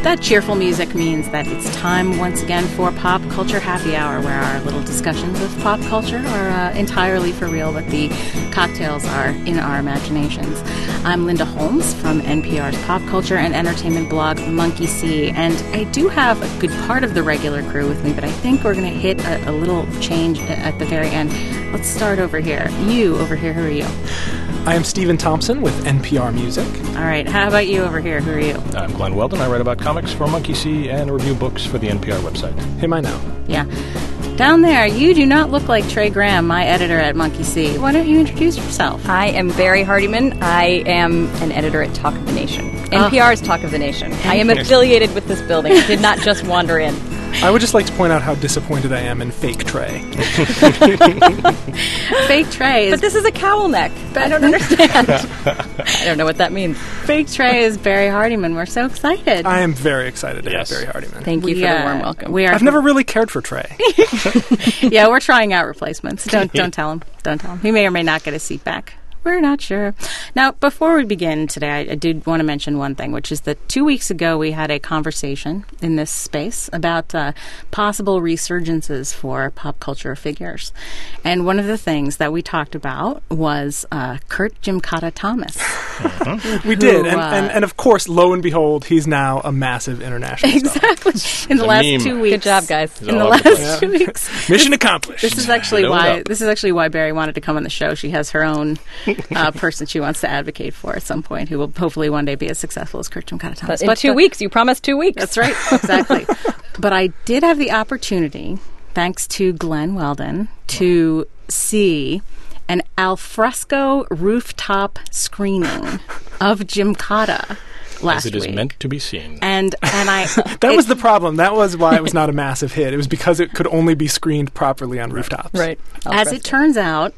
That cheerful music means that it's time once again for Pop Culture Happy Hour, where our little discussions of pop culture are entirely for real, but the cocktails are in our imaginations. I'm Linda Holmes from NPR's pop culture and entertainment blog Monkey See, and I do have a good part of the regular crew with me, but I think we're going to hit a little change at the very end. Let's start over here. You over here, who are you? I am Stephen Thompson with NPR Music. All right, how about you over here? Who are you? I'm Glenn Weldon. I write about comics for Monkey See and review books for the NPR website. Him I know. Yeah. Down there, you do not look like Trey Graham, my editor at Monkey See. Why don't you introduce yourself? I am Barry Hardiman. I am an editor at Talk of the Nation. NPR's Talk of the Nation. I am affiliated with this building. I did not just wander in. I would just like to point out how disappointed I am in Fake Trey. Fake Trey is... But this is a cowl neck. I don't understand. I don't know what that means. Fake Trey is Barry Hardiman. We're so excited. I am very excited to Yes. have Barry Hardiman. Thank you for the warm welcome. I've never really cared for Trey. Yeah, we're trying out replacements. Don't tell him. Don't tell him. He may or may not get his seat back. We're not sure. Now, before we begin today, I did want to mention one thing, which is that 2 weeks ago we had a conversation in this space about possible resurgences for pop culture figures. And one of the things that we talked about was Kurt Gymkata Thomas. We did. And of course, lo and behold, he's now a massive international star. Exactly. In the last meme. 2 weeks. Good job, guys. In the last 2 weeks. Mission accomplished. This is actually Build why Barry wanted to come on the show. She has her own person she wants to advocate for at some point, who will hopefully one day be as successful as Kurt Gymkata Thomas. But in 2 weeks, you promised 2 weeks. That's right, exactly. But I did have the opportunity, thanks to Glenn Weldon, to see an alfresco rooftop screening of Gymkata last As it is week. meant to be seen. And I That was the problem. That was why it was not a massive hit. It was because it could only be screened properly on rooftops. Right. As it turns out,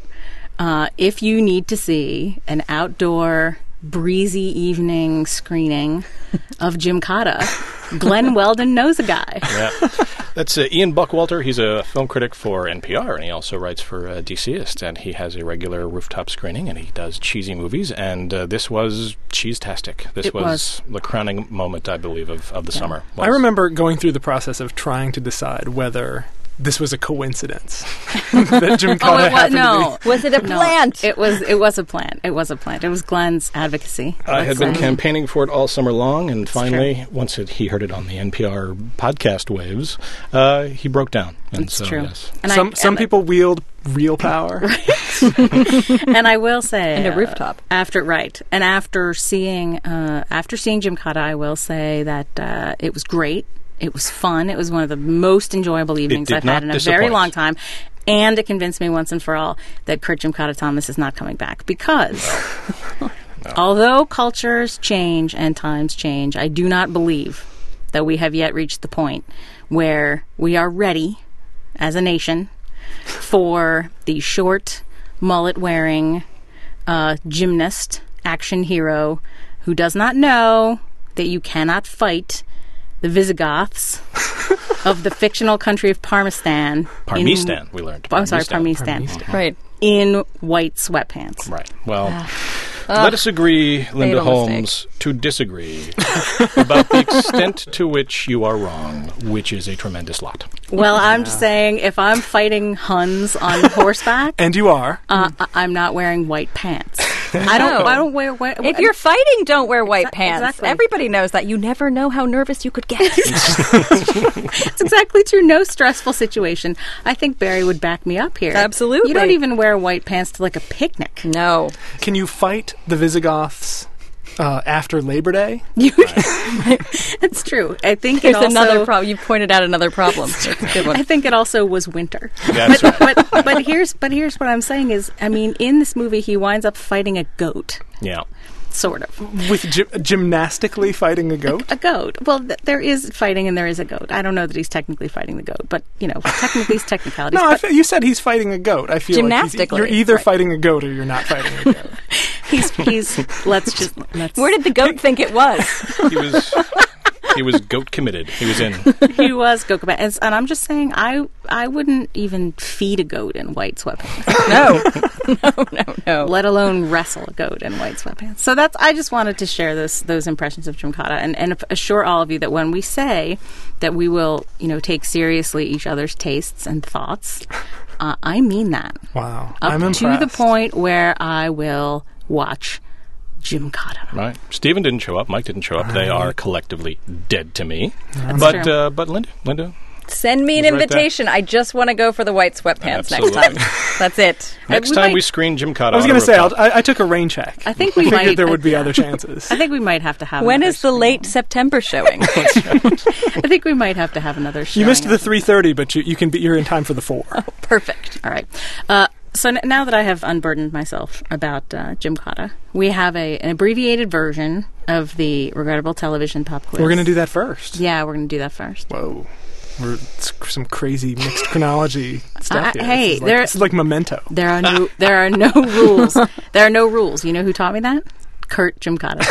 if you need to see an outdoor, breezy evening screening of Gymkata, Glenn Weldon knows a guy. Yeah. That's Ian Buckwalter. He's a film critic for NPR, and he also writes for DCist, and he has a regular rooftop screening, and he does cheesy movies, and this was cheese-tastic. This was the crowning moment, I believe, of the summer. I remember going through the process of trying to decide whether this was a coincidence that Gymkata happened to be. Was it a plant? It was a plant. It was a plant. It was Glenn's advocacy. I had been campaigning for it all summer long, and finally, true. once he heard it on the NPR podcast waves, he broke down. And It's so, true. Yes. And Some people wield real power. And I will say, And a rooftop. After seeing Gymkata, I will say that it was great. It was fun. It was one of the most enjoyable evenings I've had in a very long time. And it convinced me once and for all that Kurt Gymkata Thomas is not coming back. Because although cultures change and times change, I do not believe that we have yet reached the point where we are ready as a nation for the short, mullet-wearing gymnast, action hero who does not know that you cannot fight the Visigoths of the fictional country of Parmistan. We learned. Parmistan. Right. In white sweatpants. Right. Well, let us agree, Linda fatal Holmes, to disagree about the extent to which you are wrong, which is a tremendous lot. Well, I'm just saying, if I'm fighting Huns on horseback, And you are. I'm not wearing white pants. I don't wear white. If you're fighting, don't wear white pants. Exactly. Everybody knows that. You never know how nervous you could get. It's exactly true. No stressful situation. I think Barry would back me up here. Absolutely. You don't even wear white pants to like a picnic. No. Can you fight the Visigoths after Labor Day? It's true. I think Here's it also, another problem. You pointed out another problem. That's a good one. I think it also was winter. That's right. But here's what I'm saying is, I mean, in this movie, he winds up fighting a goat, Yeah. sort of. With gymnastically fighting a goat? A goat. Well, there is fighting and there is a goat. I don't know that he's technically fighting the goat, but, technically it's technicalities. No, but you said he's fighting a goat. I feel like Gymnastically, you're either right. fighting a goat or you're not fighting a goat. he's let's Where did the goat think it was? He was He was goat committed. He was in. He was goat committed. And I'm just saying, I wouldn't even feed a goat in white sweatpants. No. Let alone wrestle a goat in white sweatpants. So I just wanted to share those impressions of Gymkata and assure all of you that when we say that we will, take seriously each other's tastes and thoughts, I mean that. Wow. I'm impressed. To the point where I will watch Gymkata. Right. Stephen didn't show up. Mike didn't show up. Right. They are collectively dead to me. That's true. But Linda. Send me an invitation. I just want to go for the white sweatpants next time. That's it. Next time we screen Gymkata. I was going to say, I took a rain check. I think we might. There would be other chances. I think we might have to have. When is the late September showing? I think we might have to have another show. You missed the 3:30, but you're in time for the 4. Oh, perfect. All right. So now that I have unburdened myself about Gymkata, we have an abbreviated version of the Regrettable Television Pop Quiz. We're going to do that first. Yeah, we're going to do that first. Whoa. It's some crazy mixed chronology stuff here. Hey, this is like Memento. There are no rules. There are no rules. You know who taught me that? Kurt Gymkata.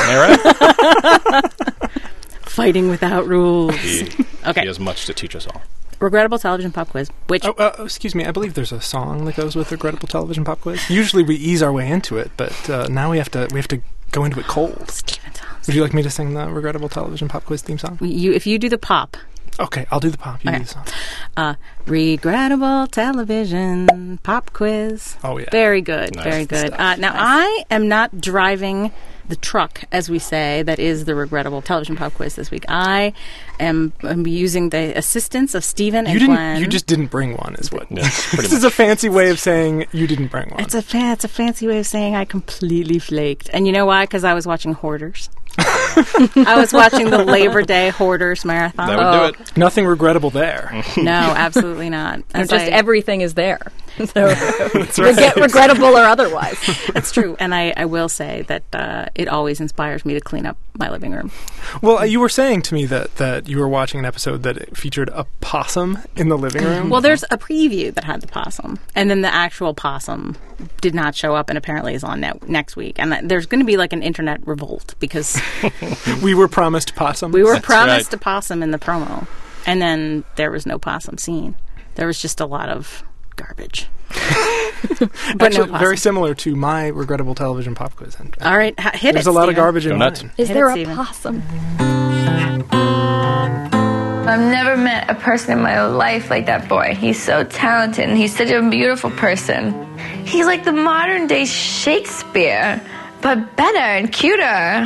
Right? Fighting without rules. Okay. He has much to teach us all. Regrettable Television Pop Quiz. Which? Excuse me. I believe there's a song that goes with Regrettable Television Pop Quiz. Usually we ease our way into it, but now we have to go into it cold. Stephen Thompson. Would you like me to sing the Regrettable Television Pop Quiz theme song? If you do the pop. Okay, I'll do the pop. You do the song. Regrettable Television Pop Quiz. Oh, yeah. Very good. Nice. Very good. Now, I am not driving the truck, as we say, that is the Regrettable Television Pop Quiz this week. I am using the assistance of Stephen and Glenn. You just didn't bring one, is what? Yes, this is a fancy way of saying you didn't bring one. It's a fancy way of saying I completely flaked. And you know why? Because I was watching Hoarders. I was watching the Labor Day Hoarders Marathon. That would do it. Nothing regrettable there. No, absolutely not. Everything is there. So get regrettable or otherwise. That's true. And I will say that it always inspires me to clean up my living room. Well, you were saying to me that you were watching an episode that it featured a possum in the living room. Well, there's a preview that had the possum, and then the actual possum did not show up and apparently is on next week. And there's going to be like an internet revolt because... we were promised possum. We were promised a possum in the promo, and then there was no possum seen. There was just a lot of garbage. But actually, very similar to my Regrettable Television Pop Quiz. All right, hit There's a lot of garbage in mine. Is there a possum? I've never met a person in my life like that boy. He's so talented, and he's such a beautiful person. He's like the modern day Shakespeare, but better and cuter.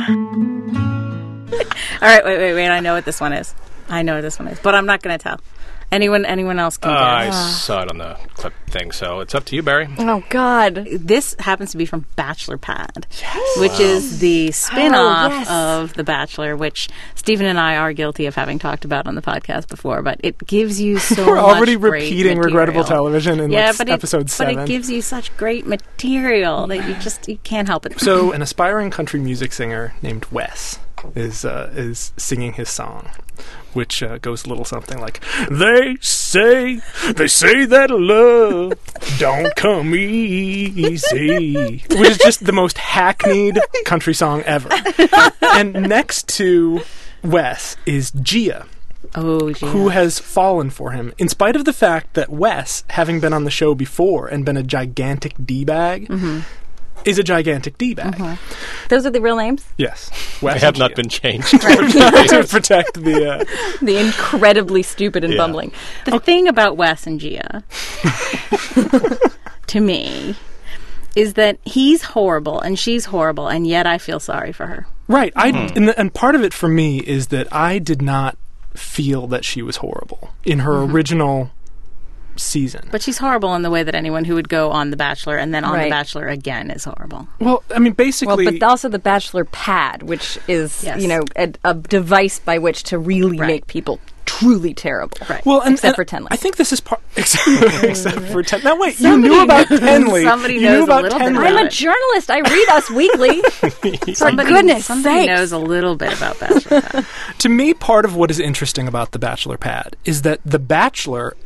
All right, wait. I know what this one is. But I'm not going to tell. Anyone else can guess. I saw it on the clip thing, so it's up to you, Barry. Oh, God. This happens to be from Bachelor Pad, which is the spin-off of The Bachelor, which Stephen and I are guilty of having talked about on the podcast before, but it gives you so We're much already great repeating material. Regrettable Television in episode 7. But it gives you such great material that you can't help it. So an aspiring country music singer named Wes is singing his song, which goes a little something like, They say that love don't come easy, which is just the most hackneyed country song ever. And next to Wes is Gia. Oh, Gia. Who has fallen for him, in spite of the fact that Wes, having been on the show before and been a gigantic D-bag, is a gigantic D-bag. Those are the real names? Yes. They have not been changed. To protect the... the incredibly stupid and bumbling. The thing about Wes and Gia, to me, is that he's horrible and she's horrible, and yet I feel sorry for her. Right. And part of it for me is that I did not feel that she was horrible in her original season. But she's horrible in the way that anyone who would go on The Bachelor and then on The Bachelor again is horrible. Well, I mean, basically... Well, but also The Bachelor Pad, which is, a device by which to really make people truly terrible. Right. Well, except for Tenley. I think this is part... Except for Tenley. Now, wait, you knew about Tenley. Somebody knows a little bit about I'm a journalist. I read Us Weekly. For goodness sake. Somebody knows a little bit about Bachelor Pad. To me, part of what is interesting about The Bachelor Pad is that The Bachelor, as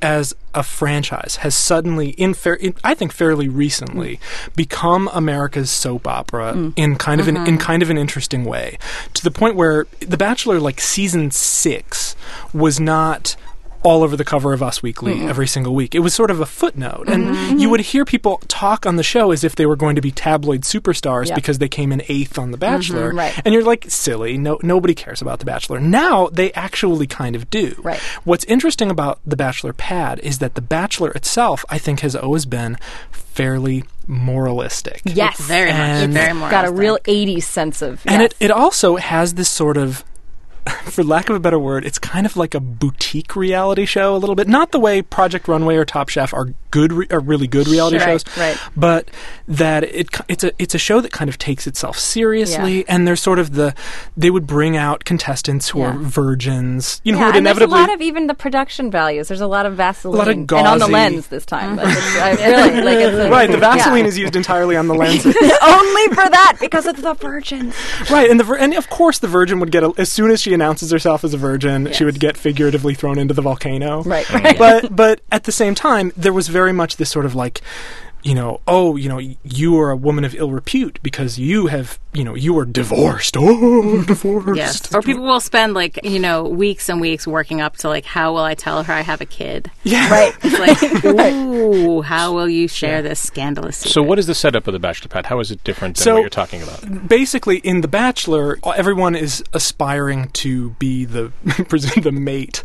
a franchise has suddenly, I think fairly recently, become America's soap opera in kind of an interesting way, to the point where The Bachelor, like season 6, was not all over the cover of Us Weekly every single week. It was sort of a footnote. And you would hear people talk on the show as if they were going to be tabloid superstars because they came in 8th on The Bachelor. Right. And you're like, silly. Nobody cares about The Bachelor. Now, they actually kind of do. Right. What's interesting about The Bachelor pad is that The Bachelor itself, I think, has always been fairly moralistic. Yes. Very much. Very moralistic. Got a real 80s sense of... And it also has this sort of, for lack of a better word, it's kind of like a boutique reality show a little bit. Not the way Project Runway or Top Chef are really good reality shows, right. but that it's a show that kind of takes itself seriously, and there's sort of they would bring out contestants who are virgins, who would inevitably... there's a lot of even the production values. There's a lot of Vaseline. A lot of gauzy. And on the lens this time. Like Right, the Vaseline is used entirely on the lenses. Only for that, because it's the virgins. Right, and of course the virgin would get, as soon as she announces herself as a virgin, she would get figuratively thrown into the volcano. Right. But at the same time, there was very much this sort of like, you are a woman of ill repute because you are divorced. Oh, divorced. Yes. Or people will spend weeks and weeks working up to how will I tell her I have a kid? Yeah. Right. It's like, ooh, how will you share this scandalous secret? So what is the setup of The Bachelor pad? How is it different than what you're talking about? Basically, in The Bachelor, everyone is aspiring to be the mate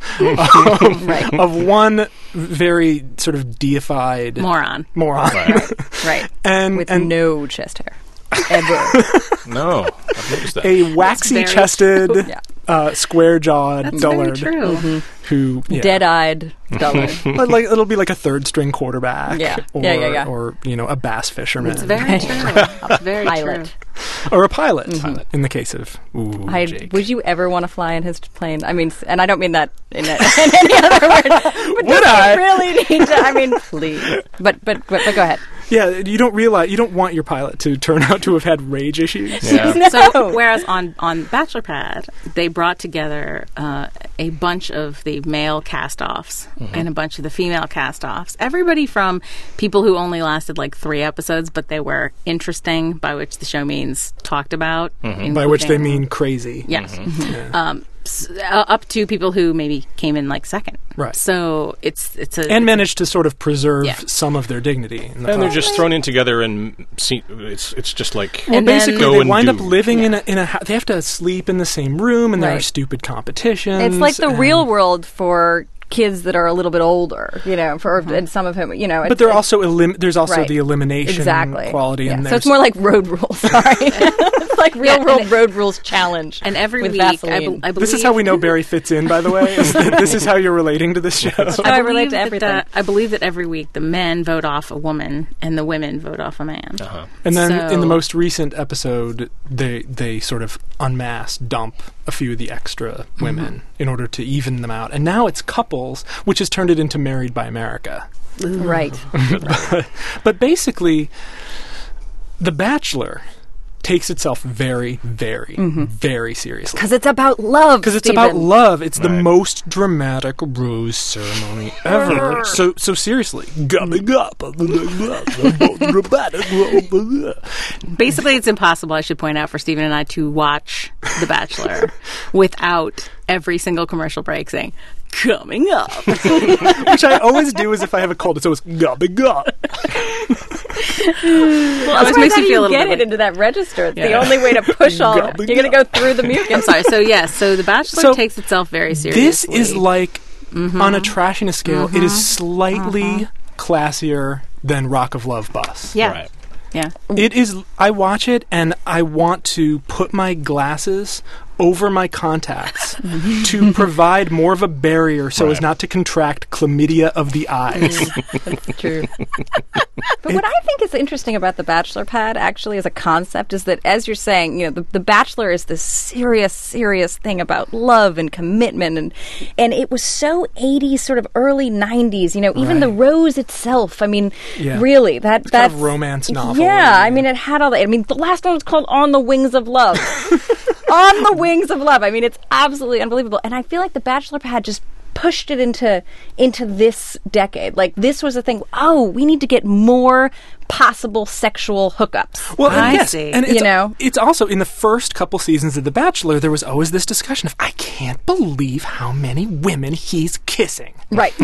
of one very sort of deified moron. Right. And no chest hair. Ever. No, I've noticed that. A waxy-chested, square-jawed That's dullard. very true. Who dead-eyed dullard. It'll be like a third-string quarterback. Or a bass fisherman. It's very true. It's very pilot. true. Or a pilot, in the case of Jake. Would you ever want to fly in his plane? I mean, and I don't mean that in any other word. But would I? Really need to? I mean, please. But go ahead. Yeah, you don't want your pilot to turn out to have had rage issues. Yeah. No. So, whereas on Bachelor Pad, they brought together a bunch of the male cast-offs and a bunch of the female cast-offs. Everybody from people who only lasted 3 episodes, but they were interesting, by which the show means talked about. By which they mean crazy. Yes. Up to people who maybe came in second. Right. So it's and managed to sort of preserve some of their dignity. And they're just thrown in together, and it's just like... Well, basically, they wind up living in a house. They have to sleep in the same room, and there are stupid competitions. It's like the real world for kids that are a little bit older, and some of whom, But there's also the elimination quality in there. So it's more like Road Rules. Sorry, it's like real world Road Rules challenge. And every week, Vaseline. I believe this is how we know Barry fits in. By the way, this is how you're relating to this show. I relate to everything. I believe that every week the men vote off a woman and the women vote off a man. And then in the most recent episode, they sort of en masse dump a few of the extra women in order to even them out. And now it's couples, which has turned it into Married by America. Right. But basically, The Bachelor takes itself very, very, very seriously. Because it's about love. Because it's about love. It's the most dramatic rose ceremony ever. So seriously, coming up. Basically, it's impossible, I should point out, for Stephen and I to watch The Bachelor without every single commercial break saying, coming up. Which I always do as if I have a cold. It's always coming up. Well, it makes you feel a little get bit it into that register. It's the only way to push all that. You're going to go through the mucus. I'm sorry. So The Bachelor takes itself very seriously. This is like, on a trashiness scale, it is slightly classier than Rock of Love Bus. Yeah. Right. Yeah. It is. I watch it and I want to put my glasses over my contacts to provide more of a barrier so as not to contract chlamydia of the eyes. That's true. But what I think is interesting about the Bachelor Pad, actually, as a concept, is that, as you're saying, the Bachelor is this serious, serious thing about love and commitment, and it was so 80s, sort of early 90s. Even the rose itself. I mean, really, that's kind of romance novel. Yeah, I mean, it had all that. I mean, the last one was called On the Wings of Love. On the Wings of Love. I mean, it's absolutely unbelievable. And I feel like the Bachelor Pad just pushed it into this decade. Like, this was a thing, we need to get more possible sexual hookups. Well, I see. And it's, it's also in the first couple seasons of The Bachelor, there was always this discussion of, I can't believe how many women he's kissing. Right.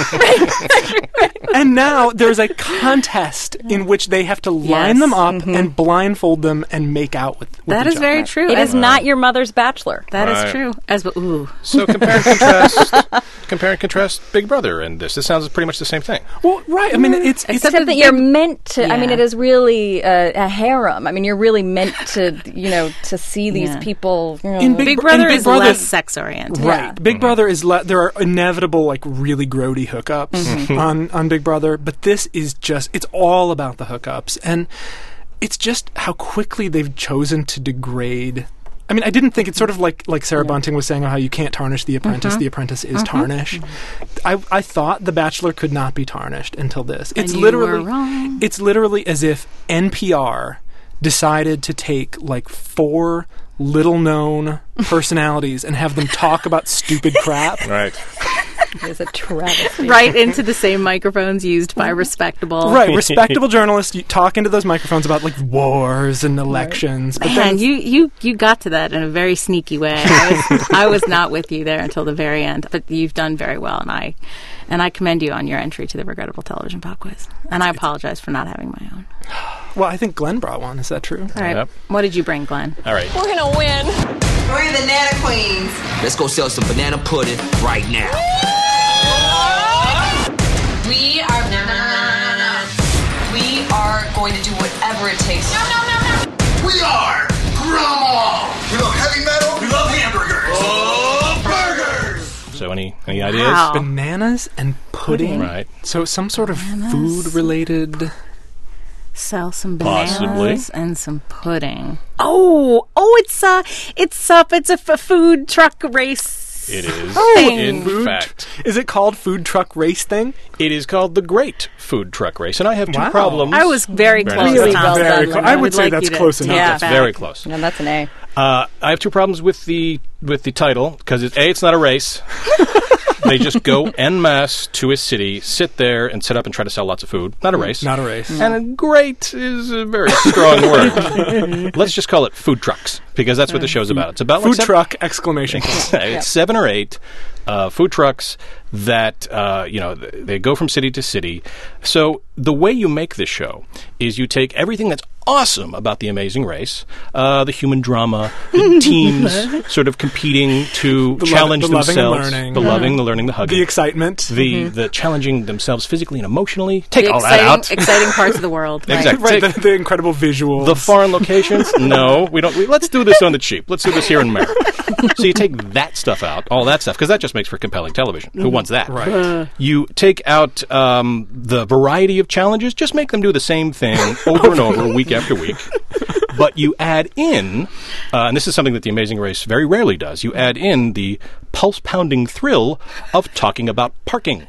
And now there's a contest in which they have to line them up and blindfold them and make out with that each is very other. true. It is not your mother's Bachelor. That is true. So compare and contrast Big Brother and this. This sounds pretty much the same thing. Well, right. I mean, it's Except that you're meant to. I mean, it is really a harem. I mean, you're really meant to, to see these people. In Big Brother is less sex oriented. Right. Yeah. Big Brother is there are inevitable, like, really grody hookups on Big Brother, but this is just, it's all about the hookups, and it's just how quickly they've chosen to degrade. I mean, I didn't think it's sort of like Sarah Bunting was saying, how you can't tarnish The Apprentice. The Apprentice is tarnish. I thought The Bachelor could not be tarnished until this. It's and literally you were wrong. It's literally as if NPR decided to take like 4 little-known personalities and have them talk about stupid crap. Right. It's a travesty. Right into the same microphones used by respectable. Right, respectable journalists talk into those microphones about like wars and elections. But Man, you got to that in a very sneaky way. I was not with you there until the very end, but you've done very well, and I commend you on your entry to the Regrettable Television Pop Quiz. And I apologize for not having my own. Well, I think Glenn brought one. Is that true? All right, Yep. What did you bring, Glenn? All right. We're gonna win. We're the Nana Queens. Let's go sell some banana pudding right now. We are We are going to do whatever it takes. No. We are Grandma. We love heavy metal. We love hamburgers. Oh, burgers. So any ideas? Wow. Bananas and pudding. Right. So some sort of food-related. Sell some bananas Possibly. and some pudding. It's a food truck race. It is. Thing. In fact, Is it called food truck race thing? it is called the Great Food Truck Race, and I have 2 Wow. problems. I was very close. Really to well Tom done, Sutherland. Lynn. I would would say like that's you to close enough. take it That's back. very close. No, that's an A. I have 2 problems with the title because it's not a race. They just go en masse to a city, sit there, and set up and try to sell lots of food. Not a race. Not a race. And a great is a very strong word. Let's just call it food trucks because that's what the show's about. It's about Food like truck, exclamation point. It's 7 or 8 food trucks that they go from city to city. So the way you make this show is you take everything that's awesome about The Amazing Race, the human drama, the teams sort of competing to challenge the loving and themselves, learning. the loving, the learning, the hugging, The excitement. the challenging themselves physically and emotionally. Take The all that out. exciting parts of the world. Right. Exactly. Right, the incredible visuals. The foreign locations? No, we don't. Let's do this on the cheap. Let's do this here in America. So you take that stuff out, all that stuff, because that just makes for compelling television. Who wants that? Right. You take out the variety of challenges, just make them do the same thing over and over, week after week. But you add in, and this is something that The Amazing Race very rarely does, you add in the pulse-pounding thrill of talking about parking.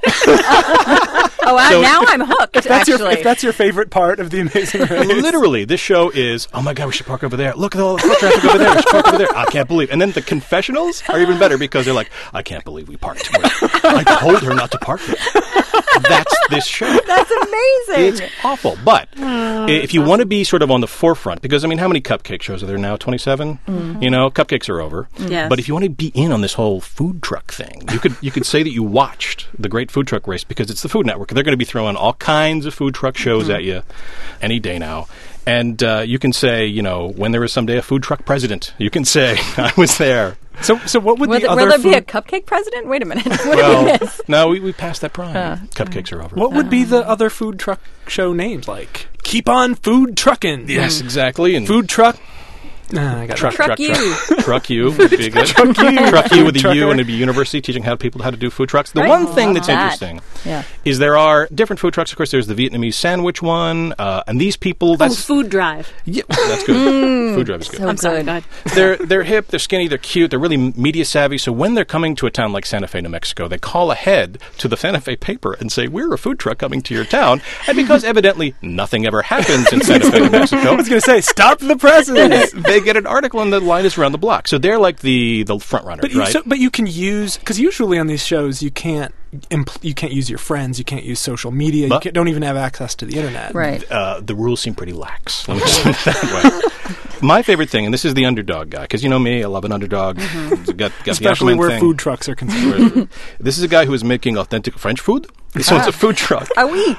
So now I'm hooked, If that's your favorite part of The Amazing Race. Literally, this show is, oh my God, we should park over there. Look at all the foot traffic over there. We should park over there. I can't believe. And then the confessionals are even better because they're like, I can't believe we parked. I told her not to park there. That's this show. That's amazing. It's awful. But if you want to be sort of on the forefront, because, I mean, how many cupcake shows are there now? 27? You know, cupcakes are over. Yes. But if you want to be in on this whole food truck thing, you could say that you watched the Great Food Truck Race because it's the Food Network. They're going to be throwing all kinds of food truck shows at you any day now. And you can say, you know, when there is someday a food truck president, you can say, I was there. So what would Will the other there be a food... cupcake president? Wait a minute. Well, no, we passed that prime. Cupcakes are over. What would be the other food truck show names like? Keep on food trucking. Yes, exactly. And Food truck. Nah, I got Truck you. Truck you would be good. Truck you with a Trucker. U, and it'd be university teaching people how to do food trucks. The Right. one thing that's That. interesting Yeah. is there are different food trucks. Of course, there's the Vietnamese sandwich one, and these people. Oh, That's food drive. yeah, that's good. Food drive is good. So I'm sorry, good. God. They're hip, they're skinny, they're cute, they're really media savvy. So when they're coming to a town like Santa Fe, New Mexico, they call ahead to the Santa Fe paper and say, "We're a food truck coming to your town." And because evidently nothing ever happens in Santa Fe, New Mexico, I was going to say, stop the president. they they get an article and the line is around the block. So they're like the front runners, right? But you can use, because usually on these shows you can't use your friends, you can't use social media, you don't even have access to the internet. Right. The rules seem pretty lax. Let me say it that way. My favorite thing, and this is the underdog guy, because you know me, I love an underdog. Got Especially the where food trucks are concerned. This is a guy who is making authentic French food. So it's a food truck. Oui.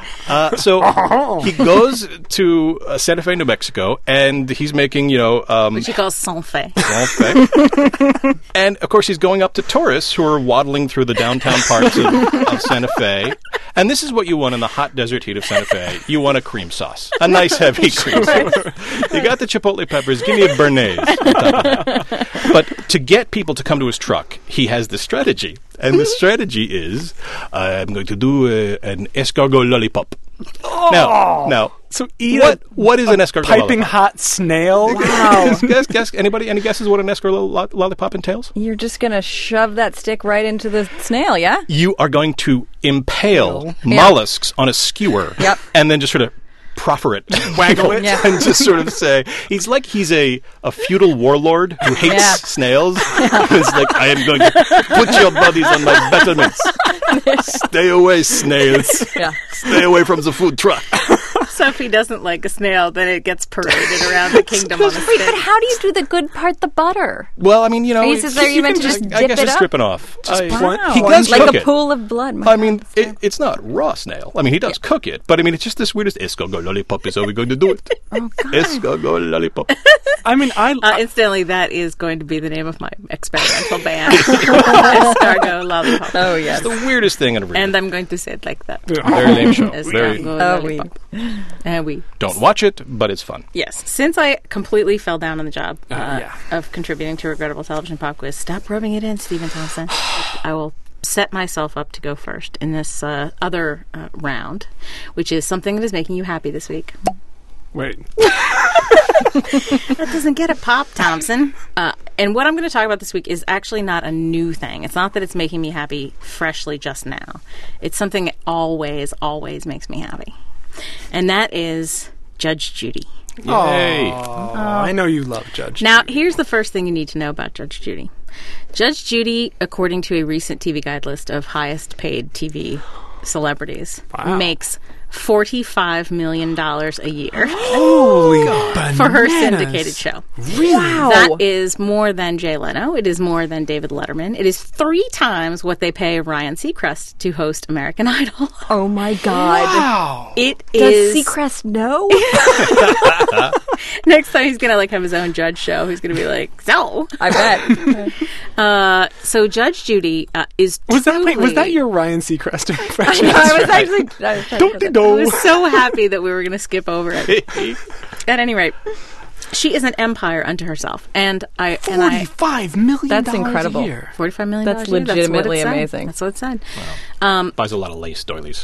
So he goes to Santa Fe, New Mexico, and he's making, which he calls sans fe. And, of course, he's going up to tourists who are waddling through the downtown parts of Santa Fe. And this is what you want in the hot desert heat of Santa Fe. You want a cream sauce. A nice, heavy cream sauce. You got the chipotle peppers. Give me a béarnaise on top of that. But to get people to come to his truck, he has this strategy. And the strategy is, I'm going to do an escargot lollipop. Now, so eat what is an escargot piping lollipop? hot snail? Wow. Guess. Anybody? Any guesses what an escargot lollipop entails? You're just going to shove that stick right into the snail, yeah? You are going to impale mollusks on a skewer, and then just sort of proffer it, waggle it, and just sort of say he's a feudal warlord who hates snails. It's like, I am going to put your bodies on my battlements. Stay away, snails. Yeah. Stay away from the food truck. So if he doesn't like a snail, then it gets paraded around the kingdom on a stick. Wait, but how do you do the good part, the butter? Well, I mean, Are you meant to just dip I guess it just up? strip it off. Wow. He does like cook a pool of blood. I mean, it's not raw snail. I mean, he does cook it, but I mean, it's just this weirdest escargot lollipop is how we're going to do it. Oh, God. Escargot lollipop. I mean, incidentally, that is going to be the name of my experimental band. Escargot lollipop. Oh, yes. It's the weirdest thing I've ever And I'm going to say it like that. Very lame show. Very. Escargot lollipop. We Don't watch it, but it's fun. Yes. Since I completely fell down on the job of contributing to Regrettable Television Pop Quiz, stop rubbing it in, Stephen Thompson. I will set myself up to go first in this other round, which is something that is making you happy this week. Wait. That doesn't get a pop, Thompson. And what I'm going to talk about this week is actually not a new thing. It's not that it's making me happy freshly just now. It's something that always, always makes me happy. And that is Judge Judy. Yay. I know you love Judge Now, Judy. here's the first thing you need to know about Judge Judy. Judge Judy, according to a recent TV Guide list of highest paid TV celebrities, makes $45 million a year. Holy bananas. For her syndicated show. Really? Wow. That is more than Jay Leno. It is more than David Letterman. It is 3 times what they pay Ryan Seacrest to host American Idol. Oh, my God. Wow. It Does is... Seacrest know? Next time he's going to have his own judge show. He's going to be like, so... I bet. So Judge Judy is Was truly... that your Ryan Seacrest impression? I was actually... I was so happy that we were going to skip over it. At any rate, she is an empire unto herself, and $45 million. That's incredible. A year. $45 million. That's a year. legitimately That's what it amazing. said. That's what it said. Wow. Buys a lot of lace doilies.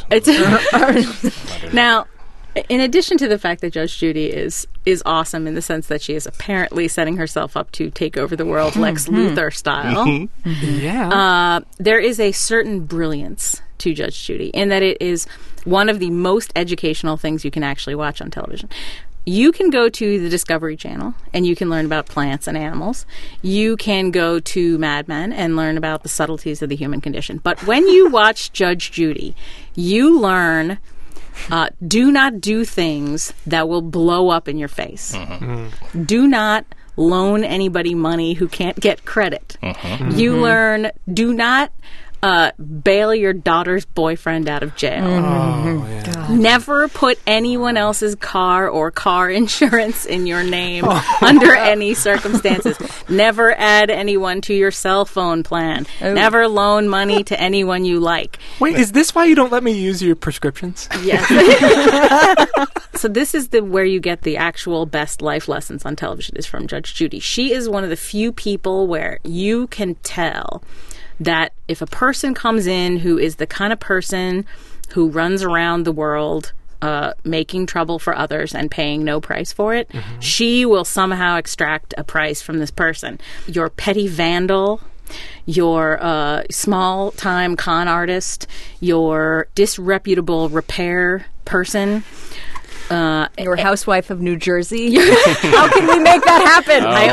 Now, in addition to the fact that Judge Judy is awesome in the sense that she is apparently setting herself up to take over the world Lex Luthor style, Yeah. there is a certain brilliance to Judge Judy in that it is one of the most educational things you can actually watch on television. You can go to the Discovery Channel and you can learn about plants and animals. You can go to Mad Men and learn about the subtleties of the human condition. But when you watch Judge Judy, you learn do not do things that will blow up in your face. Do not loan anybody money who can't get credit. You learn do not bail your daughter's boyfriend out of jail. Never put anyone else's car or car insurance in your name under any circumstances. Never add anyone to your cell phone plan. Never loan money to anyone you like. Wait, is this why you don't let me use your prescriptions? Yes. So this is where you get the actual best life lessons on television is from Judge Judy. She is one of the few people where you can tell that if a person comes in who is the kind of person who runs around the world making trouble for others and paying no price for it, she will somehow extract a price from this person. Your petty vandal, your small-time con artist, your disreputable repair person, You're a housewife of New Jersey. How can we make that happen? I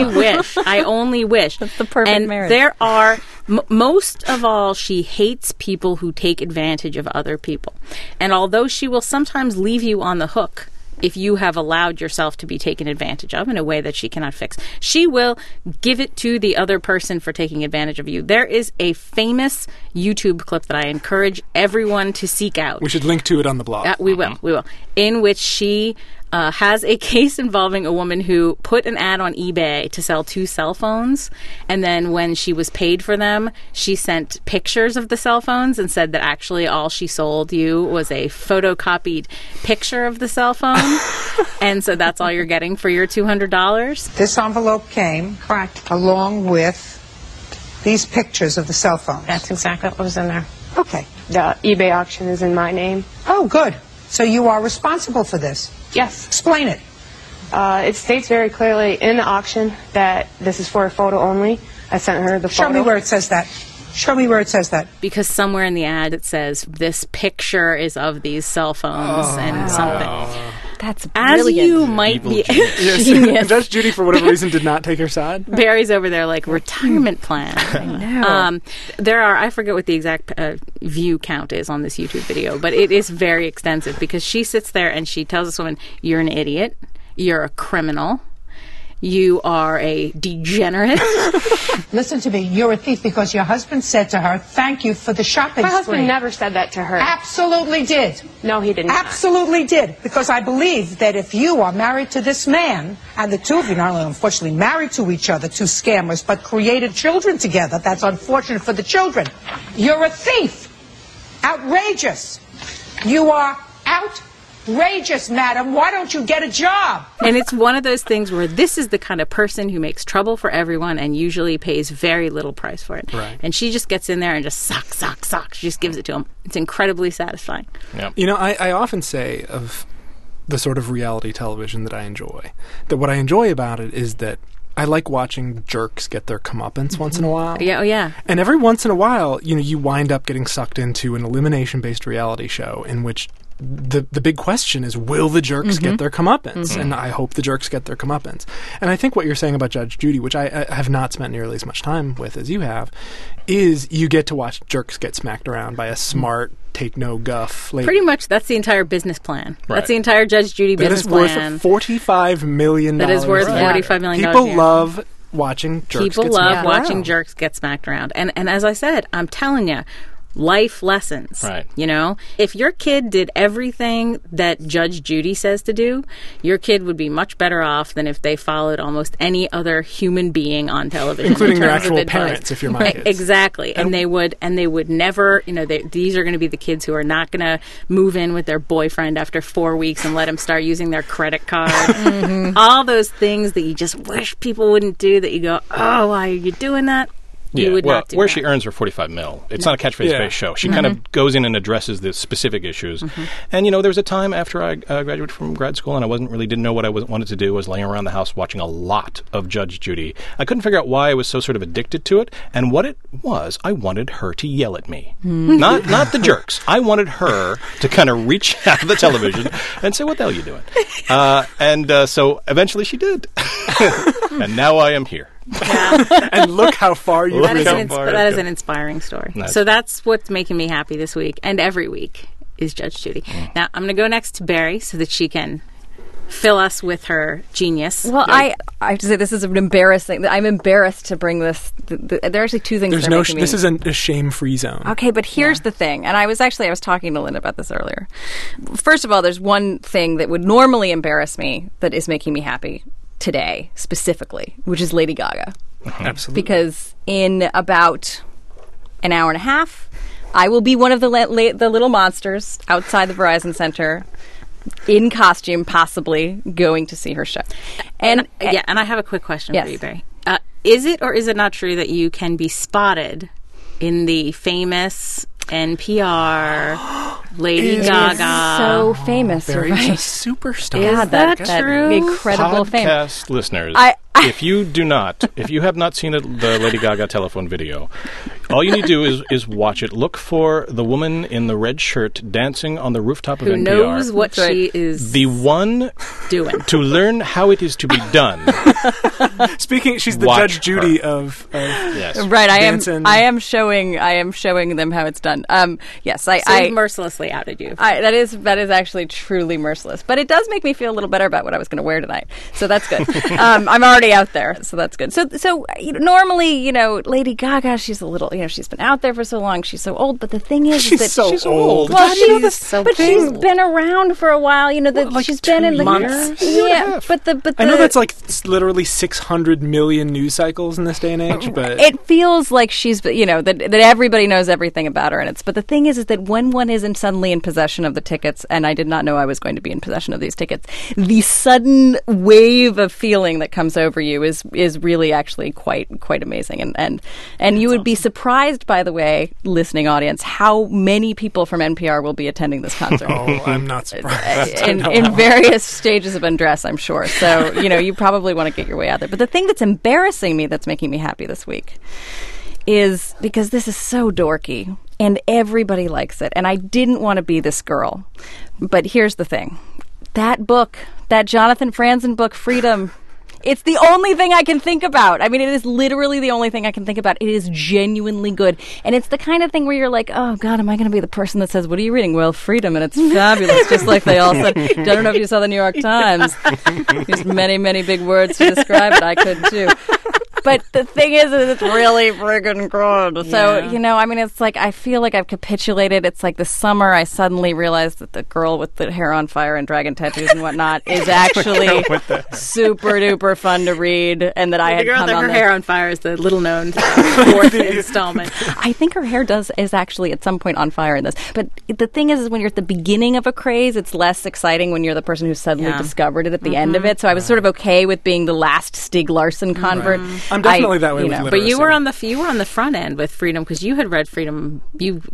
only wish. That's the perfect and marriage. There are, most of all, she hates people who take advantage of other people. And although she will sometimes leave you on the hook if you have allowed yourself to be taken advantage of in a way that she cannot fix, she will give it to the other person for taking advantage of you. There is a famous YouTube clip that I encourage everyone to seek out. We should link to it on the blog. We will. In which she has a case involving a woman who put an ad on eBay to sell 2 cell phones, and then when she was paid for them, she sent pictures of the cell phones and said that actually all she sold you was a photocopied picture of the cell phone, and so that's all you're getting for your $200. This envelope came along with these pictures of the cell phones. That's exactly what was in there. Okay. The eBay auction is in my name. Oh, good. So you are responsible for this? Yes. Explain it. It states very clearly in the auction that this is for a photo only. I sent her the photo. Show me where it says that. Show me where it says that. Because somewhere in the ad it says, this picture is of these cell phones and something. That's as brilliant. You might be yes. Judge Judy, for whatever reason, did not take her side. Barry's over there like, retirement plan. I know. There are, I forget what the exact view count is on this YouTube video, but it is very extensive because she sits there and she tells this woman, you're an idiot, you're a criminal, you are a degenerate. Listen to me. You're a thief because your husband said to her, thank you for the shopping My spree. husband never said that to her. Absolutely did. No, he didn't. Absolutely did. Because I believe that if you are married to this man, and the two of you not only unfortunately married to each other, 2 scammers, but created children together, that's unfortunate for the children. You're a thief. Outrageous. You are outrageous, madam. Why don't you get a job? And it's one of those things where this is the kind of person who makes trouble for everyone and usually pays very little price for it. Right. And she just gets in there and just sock. She just gives it to him. It's incredibly satisfying. Yep. You know, I often say of the sort of reality television that I enjoy, that what I enjoy about it is that I like watching jerks get their comeuppance once in a while. Yeah, oh yeah. And every once in a while, you know, you wind up getting sucked into an elimination-based reality show in which the big question is, will the jerks get their comeuppance? And I hope the jerks get their comeuppance. And I think what you're saying about Judge Judy, which I have not spent nearly as much time with as you have, is you get to watch jerks get smacked around by a smart, take-no-guff lady. Pretty much, that's the entire business plan. Right. That's the entire Judge Judy business plan. That is worth $45 million. That is worth $45 million. People love watching jerks People get love smacked watching around. jerks get smacked around. And as I said, I'm telling you, life lessons. Right. You know, if your kid did everything that Judge Judy says to do, your kid would be much better off than if they followed almost any other human being on television, including in your terms of actual advice. parents, if you're my kids. Exactly. And they would never, you know, these are going to be the kids who are not going to move in with their boyfriend after 4 weeks and let him start using their credit card. All those things that you just wish people wouldn't do, that you go, oh, why are you doing that? You would not do where that. she earns her $45 million. It's not a catchphrase-based show. She kind of goes in and addresses the specific issues. And, you know, there was a time after I graduated from grad school and I didn't know what I wanted to do. I was laying around the house watching a lot of Judge Judy. I couldn't figure out why I was so sort of addicted to it. And what it was, I wanted her to yell at me. Not the jerks. I wanted her to kind of reach out of the television and say, what the hell are you doing? So eventually she did. And now I am here. Yeah. And look how far you've That is come. an inspiring story. Nice. So that's what's making me happy this week and every week is Judge Judy. Now I'm going to go next to Barry so that she can fill us with her genius. Well, I have to say this is an embarrassing. I'm embarrassed to bring this. There are actually 2 things. This is a shame-free zone. Okay, but here's the thing, and I was talking to Lynn about this earlier. First of all, there's one thing that would normally embarrass me that is making me happy today, specifically, which is Lady Gaga. Absolutely. Because in about an hour and a half, I will be one of the little monsters outside the Verizon Center, in costume, possibly going to see her show. And I have a quick question for you, Barry. Is it or is it not true that you can be spotted in the famous NPR Lady Gaga? So famous, Barry's right? a superstar. Is that true? Incredible fame. Podcast listeners, if you have not seen the Lady Gaga telephone video, All you need to do is watch it. Look for the woman in the red shirt dancing on the rooftop of NPR. Who knows what she is the one doing. To learn how it is to be done. Speaking, she's the Judge Judy of yes. Right, I am showing them how it's done. Yes, I mercilessly outed you. That is actually truly merciless. But it does make me feel a little better about what I was going to wear tonight. So that's good. I'm already out there, so that's good. So normally, Lady Gaga, she's a little, she's been out there for so long. She's so old. But the thing is she's that she's old. Well, she's been around for a while. She's been in the months. Yeah, but I know that's like literally 600 million news cycles in this day and age, but it feels like she's, that everybody knows everything about her. But the thing is that when one isn't suddenly in possession of the tickets, and I did not know I was going to be in possession of these tickets, the sudden wave of feeling that comes over you is really actually quite amazing. And you would be surprised, by the way, listening audience, how many people from NPR will be attending this concert. Oh, I'm not surprised. in various stages of undress, I'm sure. So, you probably want to get your way out there. But the thing that's embarrassing me, that's making me happy this week, is because this is so dorky and everybody likes it. And I didn't want to be this girl. But here's the thing. That book, that Jonathan Franzen book, Freedom, it's the only thing I can think about. I mean, it is literally the only thing I can think about. It is genuinely good. And it's the kind of thing where you're like, oh, God, am I going to be the person that says, what are you reading? Well, Freedom, and it's fabulous, just like they all said. I don't know if you saw the New York Times. Used many, many big words to describe it. I could, too. But the thing is it's really friggin' good. So, it's like I feel like I've capitulated. It's like this summer I suddenly realized that the girl with the hair on fire and dragon tattoos and whatnot is actually super duper fun to read, and that I had come on her hair on fire is the little known fourth installment. I think her hair is actually at some point on fire in this. But the thing is when you're at the beginning of a craze, it's less exciting when you're the person who suddenly discovered it at the end of it. So I was sort of okay with being the last Stieg Larsson convert. Right. I'm definitely that way with literacy. But you were on the front end with Freedom because you had read Freedom.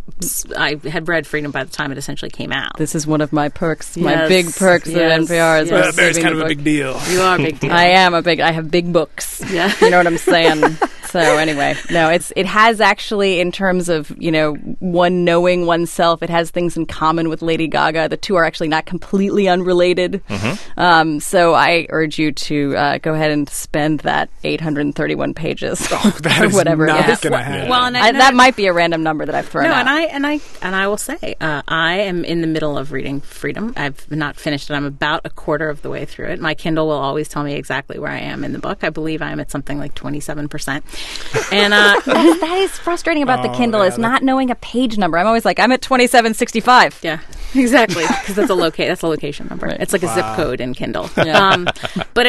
I had read Freedom by the time it essentially came out. This is one of my perks, my big perks at NPR. It's kind of a big deal. You are a big deal. I have big books. Yeah. You know what I'm saying? So anyway, no, it has actually, in terms of, one knowing oneself, it has things in common with Lady Gaga. The two are actually not completely unrelated. Mm-hmm. So I urge you to go ahead and spend that 831 pages that or whatever is it is. Gonna happen. Well, that might be a random number that I've thrown out. And I will say, I am in the middle of reading Freedom. I've not finished it. I'm about a quarter of the way through it. My Kindle will always tell me exactly where I am in the book. I believe I'm at something like 27%. And that is frustrating about the Kindle is not knowing a page number. I'm always like, I'm at 2765. Yeah, exactly, because that's a location number. Right. It's like a zip code in Kindle. Yeah. But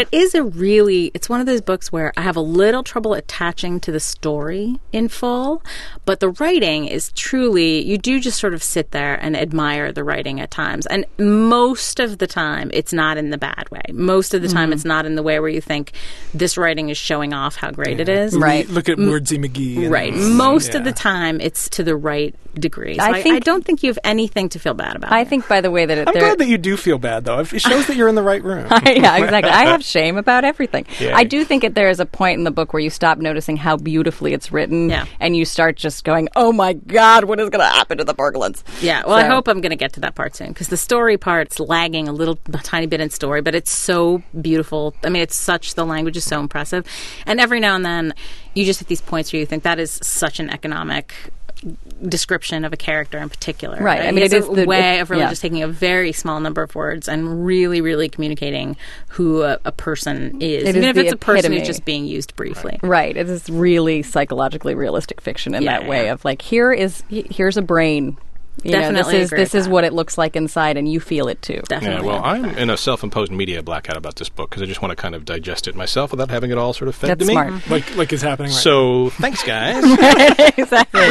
it's one of those books where I have a little trouble attaching to the story in full, but the writing is truly, you do just sort of sit there and admire the writing at times. And most of the time, it's not in the bad way. Most of the time, it's not in the way where you think this writing is showing off how great it is. Right. Look at Wordsy McGee. Right. Most of the time, it's to the right degree. So I don't think you have anything to feel bad about. I think, by the way, that I'm glad that you do feel bad, though. It shows that you're in the right room. Yeah, exactly. I have shame about everything. Yeah. I do think there is a point in the book where you stop noticing how beautifully it's written, and you start just going, oh my God, what is going to happen to the Berglunds? Yeah, well, I hope I'm going to get to that part soon, because the story part's lagging a tiny bit in story, but it's so beautiful. I mean, the language is so impressive. And every now and then, you just hit these points where you think that is such an economic description of a character in particular. Right. I mean, it's a way of really just taking a very small number of words and really, really communicating who a person is. Even if it's a person who's just being used briefly. Right. It is really psychologically realistic fiction in that way of like, here's a brain. Definitely this is what it looks like inside, and you feel it too. Definitely. Yeah, well, I'm in a self-imposed media blackout about this book because I just want to kind of digest it myself without having it all sort of fed to me. That's smart. Like is happening right now. So, thanks, guys. Exactly.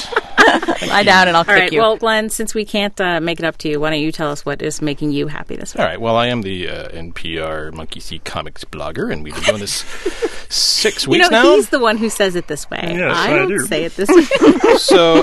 Lie down and I'll kick you. Well, Glenn, since we can't make it up to you, why don't you tell us what is making you happy this week? All right. Well, I am the NPR Monkey See Comics blogger, and we've been doing this 6 weeks now. He's the one who says it this way. Yes, I don't say it this way. So,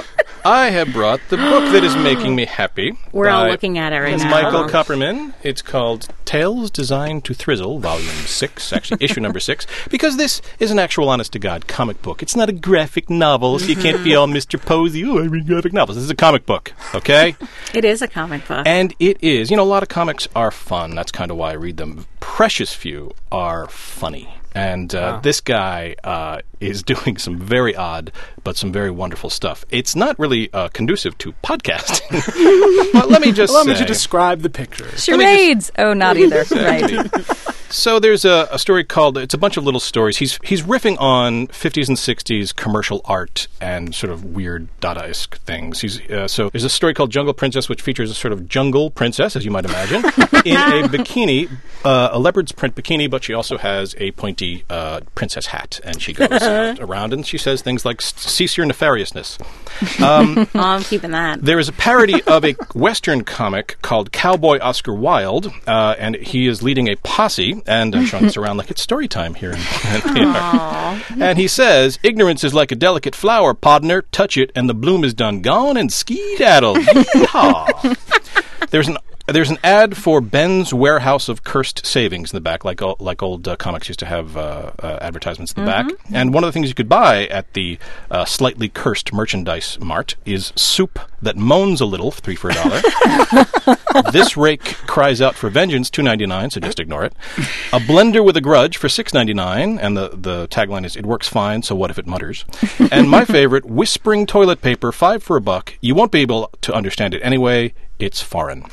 I have brought the book that is making me happy. We're all looking at it right now. Michael Copperman. It's called Tales Designed to Thrizzle, Volume 6, actually issue number 6, because this is an actual honest-to-God comic book. It's not a graphic novel, so you can't be all Mr. Posey, I read graphic novels. This is a comic book, okay? It is a comic book. And it is. A lot of comics are fun. That's kind of why I read them. Precious few are funny. And this guy is doing some very odd, but some very wonderful stuff. It's not really conducive to podcasting. But let me just Allow me to describe the picture. Charades! Not either. Right. So there's a story called, it's a bunch of little stories. He's riffing on 50s and 60s commercial art and sort of weird Dadaist things. So there's a story called Jungle Princess, which features a sort of jungle princess, as you might imagine, in a bikini, a leopard's print bikini, but she also has a pointy princess hat, and she goes around and she says things like, cease your nefariousness. I'm keeping that. There is a parody of a Western comic called Cowboy Oscar Wilde, and he is leading a posse, and I'm showing this around like it's story time here in NPR. And he says, ignorance is like a delicate flower, podner, touch it, and the bloom is done gone and skedaddle. Yeehaw. There's an ad for Ben's Warehouse of Cursed Savings in the back, like old comics used to have advertisements in the back. And one of the things you could buy at the slightly cursed merchandise mart is soup that moans a little, 3 for $1. This rake cries out for vengeance, $2.99, so just ignore it. A blender with a grudge for $6.99, and the tagline is, it works fine, so what if it mutters? And my favorite, whispering toilet paper, 5 for $1. You won't be able to understand it anyway. It's foreign.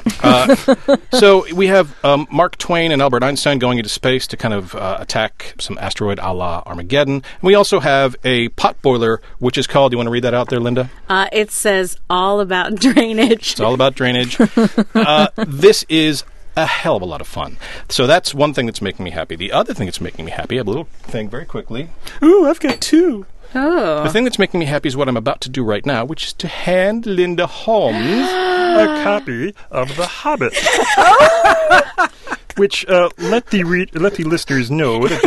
So we have Mark Twain and Albert Einstein going into space to kind of attack some asteroid a la Armageddon. And we also have a pot boiler, which is called, you want to read that out there, Linda? It says all about drainage. It's all about drainage. This is a hell of a lot of fun. So that's one thing that's making me happy. The other thing that's making me happy, I have a little thing very quickly. Ooh, I've got 2. Oh. The thing that's making me happy is what I'm about to do right now, which is to hand Linda Holmes a copy of The Hobbit. Which let the listeners know that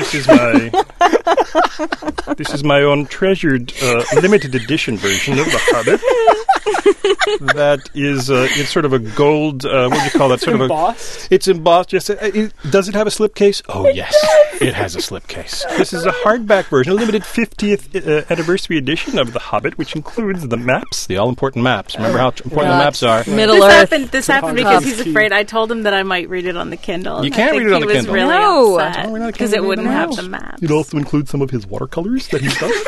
this is my own treasured limited edition version of The Hobbit. That is it's sort of a gold. What do you call that? Sort embossed? It's embossed. Yes. Does it have a slipcase? Oh yes, it has a slipcase. This is a hardback version, a limited 50th anniversary edition of The Hobbit, which includes the maps, the all-important maps. Remember how important the maps are. This happened because he's afraid. I told him that I might read it on the Kindle. You can't read it on the Kindle. He was really upset because it wouldn't have the maps. It also includes some of his watercolors that he's done.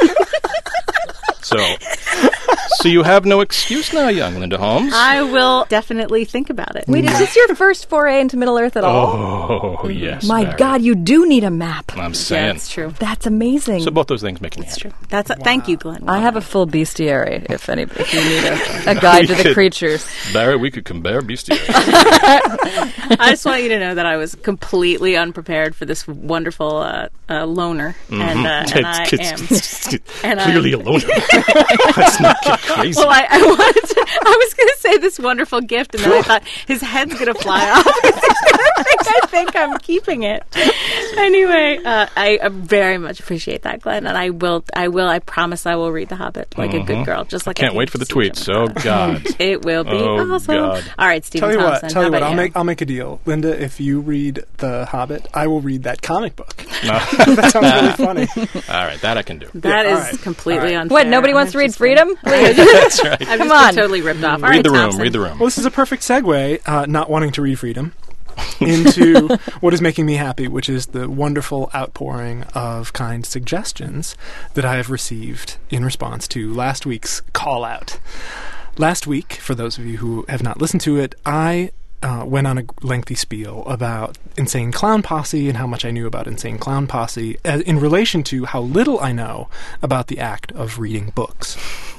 So you have no excuse now, young Linda Holmes. I will definitely think about it. Wait, is this your first foray into Middle-earth at all? Oh, yes. My God, you do need a map. I'm saying. Yeah, that's true. That's amazing. So both those things make me happy. True. Thank you, Glenn. I have a full bestiary, if you need a guide to the creatures. Barry, we could compare bestiary. I just want you to know that I was completely unprepared for this wonderful loner, and I am clearly a loner. Let's not get crazy. Well, I was going to say this wonderful gift, and then I thought his head's going to fly off. I think I'm keeping it. Anyway, I very much appreciate that, Glenn, and I promise I will read The Hobbit like a good girl, just like I can't wait for the tweets. Oh God, it will be awesome. God. All right, Stephen Thompson. Tell you what, I'll make a deal, Linda. If you read The Hobbit, I will read that comic book. No. That sounds really funny. All right, that I can do. That is completely unfair. What? Nobody wants to read Freedom? That's right. Come on, totally ripped off. Read the room. Read the room. Well, this is a perfect segue. Not wanting to read Freedom. Into what is making me happy, which is the wonderful outpouring of kind suggestions that I have received in response to last week's call out. Last week, for those of you who have not listened to it, I went on a lengthy spiel about Insane Clown Posse and how much I knew about Insane Clown Posse in relation to how little I know about the act of reading books.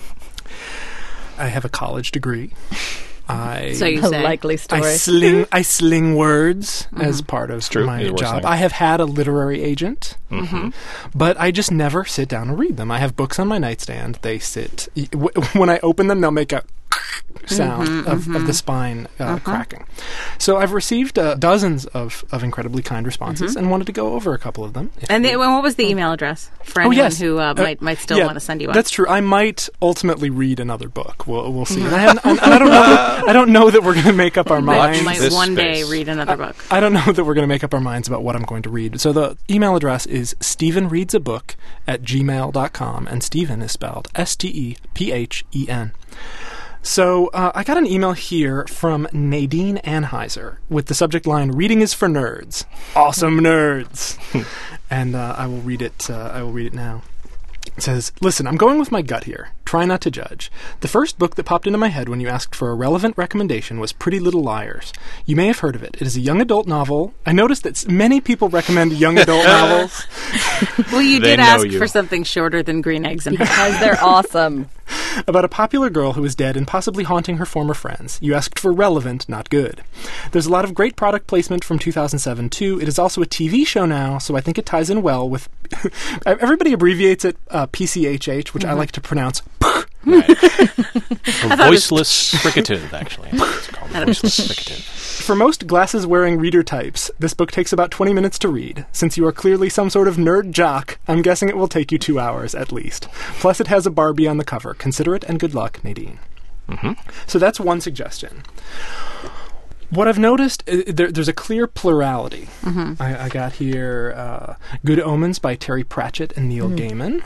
I have a college degree. So you say. Likely story. I sling words as part of my job. I have had a literary agent, but I just never sit down and read them. I have books on my nightstand. They sit. When I open them, they'll make a sound of the spine cracking. So I've received dozens of incredibly kind responses and wanted to go over a couple of them. And what was the email address for anyone who might still want to send you one? That's true. I might ultimately read another book. We'll see. And I don't know that we're going to make up our minds. You might one day read another book. I don't know that we're going to make up our minds about what I'm going to read. So the email address is stevenreadsabook@gmail.com, and Steven is spelled Stephen. So I got an email here from Nadine Anheuser with the subject line, "Reading is for nerds." Awesome nerds. And I will read it now. It says, "Listen, I'm going with my gut here. Try not to judge. The first book that popped into my head when you asked for a relevant recommendation was Pretty Little Liars. You may have heard of it. It is a young adult novel. I noticed that many people recommend young adult novels." Well, you did ask for something shorter than Green Eggs and because they're awesome. "About a popular girl who is dead and possibly haunting her former friends. You asked for relevant, not good. There's a lot of great product placement from 2007, too. It is also a TV show now, so I think it ties in well with..." Everybody abbreviates it PCHH, which I like to pronounce Right. A voiceless fricative, actually. It's called a voiceless fricative. "For most glasses-wearing reader types, this book takes about 20 minutes to read. Since you are clearly some sort of nerd jock, I'm guessing it will take you 2 hours at least. Plus, it has a Barbie on the cover. Consider it, and good luck, Nadine." So that's one suggestion. What I've noticed, there's a clear plurality. I got here Good Omens by Terry Pratchett and Neil Gaiman.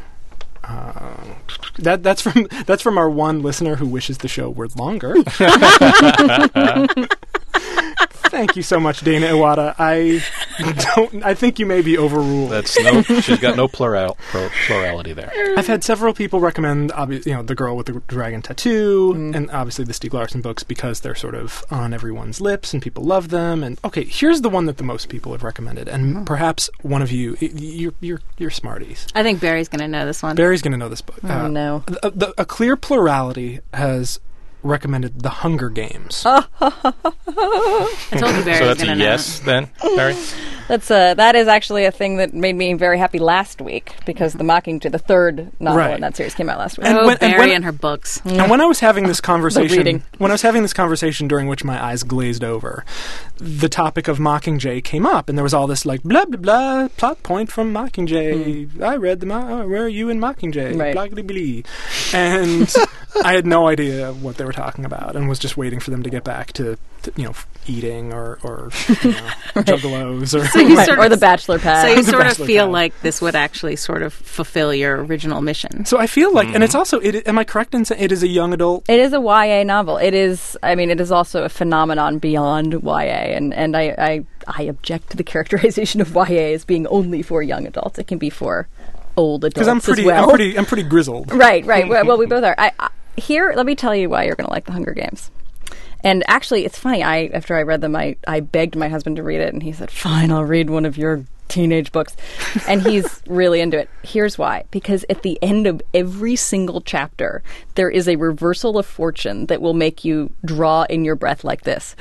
That's from our one listener who wishes the show were longer. Thank you so much, Dana Iwata. I think you may be overruled. She's got no plurality there. I've had several people recommend, The Girl with the Dragon Tattoo, and obviously the Stieg Larsson books because they're sort of on everyone's lips and people love them. And okay, here's the one that the most people have recommended, and perhaps one of you're smarties. I think Barry's going to know this one. Barry's going to know this book. No. A clear plurality has recommended The Hunger Games. I told you Barry So was that's going a to know. yes, then, Barry? That is actually a thing that made me very happy last week because the Mockingjay, the third novel in that series, came out last week. Barry and her books. And when I was having this conversation, during which my eyes glazed over, the topic of Mockingjay came up, and there was all this like blah blah blah plot point from Mockingjay. I read where are you in Mockingjay? Right. Blah blah blah. And I had no idea what they were talking about, and was just waiting for them to get back to eating or juggalos or or the Bachelor Pad. So you sort of feel like this would actually sort of fulfill your original mission. So I feel like, and it's also, am I correct in saying it is a young adult? It is a YA novel. It is also a phenomenon beyond YA, and I object to the characterization of YA as being only for young adults. It can be for old adults because I'm pretty grizzled. Right. Well, we both are. Here, let me tell you why you're going to like The Hunger Games. And actually, it's funny. After I read them, I begged my husband to read it, and he said, "Fine, I'll read one of your teenage books." And he's really into it. Here's why. Because at the end of every single chapter, there is a reversal of fortune that will make you draw in your breath like this.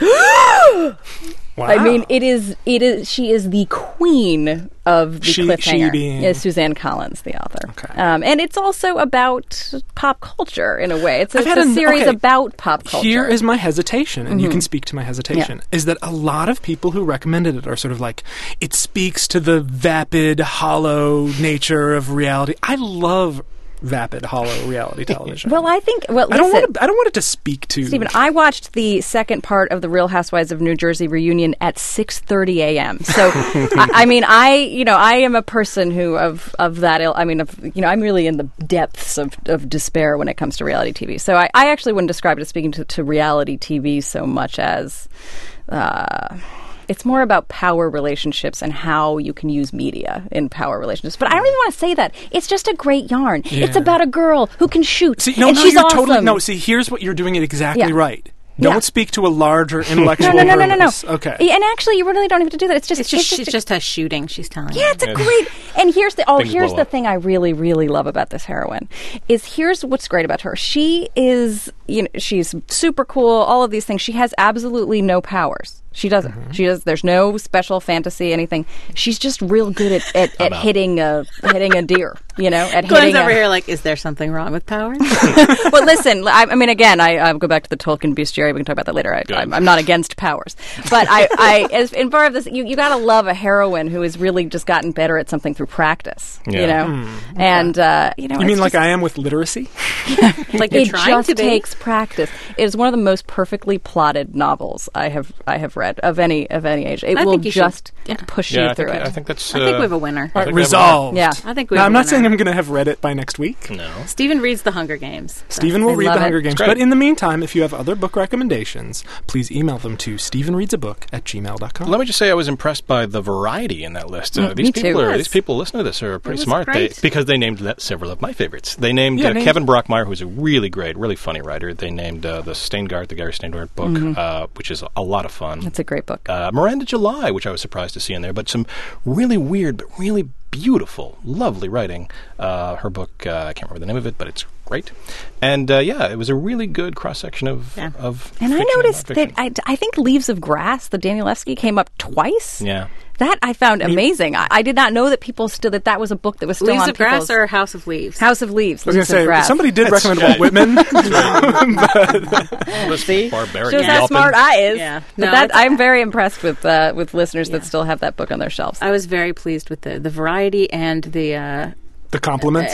Wow. I mean, it is. She is the queen of the cliffhanger. She being Suzanne Collins, the author. Okay. And it's also about pop culture in a way. It's a series about pop culture. Here is my hesitation, and you can speak to my hesitation, is that a lot of people who recommended it are sort of like, it speaks to the vapid, hollow nature of reality. I love vapid, hollow reality television. Well, I think... Well, I don't want it to speak to... Stephen, I watched the second part of the Real Housewives of New Jersey reunion at 6:30 a.m. So, I am a person who of that... I'm really in the depths of despair when it comes to reality TV. So I actually wouldn't describe it as speaking to reality TV so much as... it's more about power relationships and how you can use media in power relationships. But I don't even want to say that. It's just a great yarn. Yeah. It's about a girl who can shoot. She's you're awesome. See, here's what you're doing it exactly right. Don't speak to a larger intellectual No. Okay. And actually, you really don't have to do that. It's just a shooting. She's telling you. Yeah, it's a great. And here's the thing I really, really love about this heroine here's what's great about her. She is, she's super cool. All of these things. She has absolutely no powers. She doesn't. Mm-hmm. She does. There's no special fantasy, anything. She's just real good at hitting a deer. At Glenn's hitting over here like, is there something wrong with powers? Well, listen. I mean, again, I go back to the Tolkien bestiary. We can talk about that later. I'm not against powers, but as in part of this, you got to love a heroine who has really just gotten better at something through practice. And you mean like I am with literacy? Like you're it trying just to be. takes practice. It is one of the most perfectly plotted novels I have read of any age. It will just push you through it. I think that's. I think we have a winner. Resolved. Yeah, I think we. Now, have I'm a not winner. saying I'm going to have read it by next week. No. Stephen reads The Hunger Games. Stephen will read The Hunger Games. Great. But in the meantime, if you have other book recommendations, please email them to stephenreadsabook@gmail.com. Let me just say I was impressed by the variety in that list. me These too. people listening to this are pretty was smart. great. Because they named several of my favorites. They named Kevin Brockmeyer, who's a really great, really funny writer. They named the Gary Steingart book, which is a lot of fun. That's a great book. Miranda July, which I was surprised to see in there, but some really weird but really beautiful, lovely writing. Her book, I can't remember the name of it, but it's great. And it was a really good cross-section of And fiction, I noticed fiction. that I think Leaves of Grass, the Danielewski, came up twice. Yeah. That I found amazing. I did not know that people still that was a book that was still Leaves on of Grass people's... or House of Leaves? House of Leaves. I was going Leaves to of say, Grass. somebody did recommend Walt Whitman. See? Barbaric. Shows how yelping. smart I is. Yeah. But No, that, I'm very impressed with listeners that Yeah. still have that book on their shelves. I was very pleased with the variety and the compliments.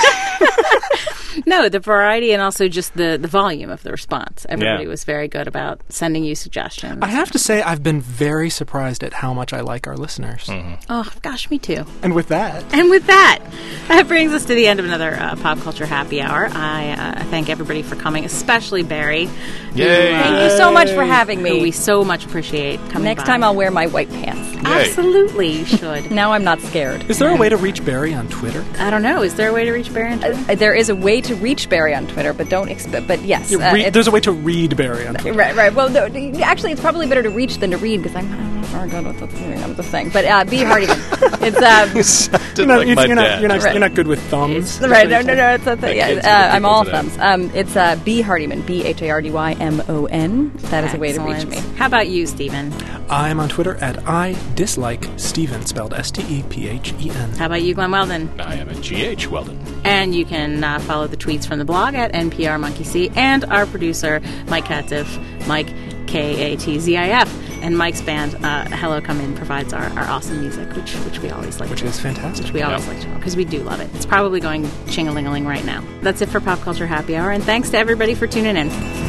No, the variety and also just the volume of the response. Everybody Yeah. was very good about sending you suggestions. I have to say, I've been very surprised at how much I like our listeners. Mm-hmm. Oh, gosh, me too. And with that, That brings us to the end of another Pop Culture Happy Hour. I thank everybody for coming, especially Barry. Yay. Thank you so much for having me. Who we so much appreciate coming Next by. time I'll wear my white pants. Absolutely, you should. Now I'm not scared. is there a way to reach Barry on Twitter? I don't know. Is there a way to reach Barry on Twitter? There is a way to reach Barry on Twitter, but don't expect. But yes, There's a way to read Barry on Twitter. Right. Well, no, actually, it's probably better to reach than to read because I'm not very good with the thing. But B. Hardiman, it's You're not good with thumbs. right. No. It's a thing. kids I'm all today. thumbs. It's B. Hardiman, BHARDYMON. That is a way to reach me. How about you, Stephen? I'm on Twitter at @IDislikeStephen, spelled STEPHEN. How about you, Glenn Weldon? I am a G.H. Weldon. And you can follow the tweets from the blog at NPR Monkey C and our producer, Mike Katzif, Mike KATZIF. And Mike's band, Hello Come In, provides our awesome music, which we always like. Which is fantastic. Which we always like to know, because we do love it. It's probably going ching-a-ling-a-ling right now. That's it for Pop Culture Happy Hour, and thanks to everybody for tuning in.